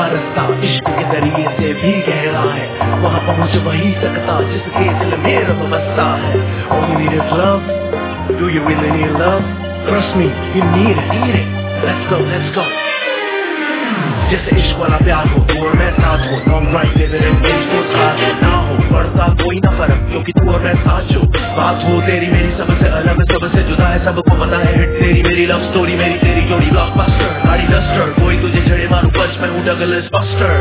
रास्ता इश्क के दरिए से भी गहरा है, वहाँ पहुँच वही सकता जिसके दिल में रब बसता है। All you need is love. Do you really need love? Trust me, you need it. Let's go, let's go. जैसे इश्क वाला प्यार हो, तू और मैं साथ हो, लॉन्ग ड्राइव दे दे मेरी दोस्त साथ हो, ना हो पड़ता कोई ना फर्क क्योंकि तू और मैं साथ हो। बात हो तेरी मेरी सबसे अलग सबसे जुदा है, सबको पता है हिट तेरी मेरी लव स्टोरी, मेरी तेरी जोड़ी ब्लॉकबस्टर गाड़ी डस्टर, कोई तुझे छड़े मारू पंच मैं हूँ डगलस बस्टर।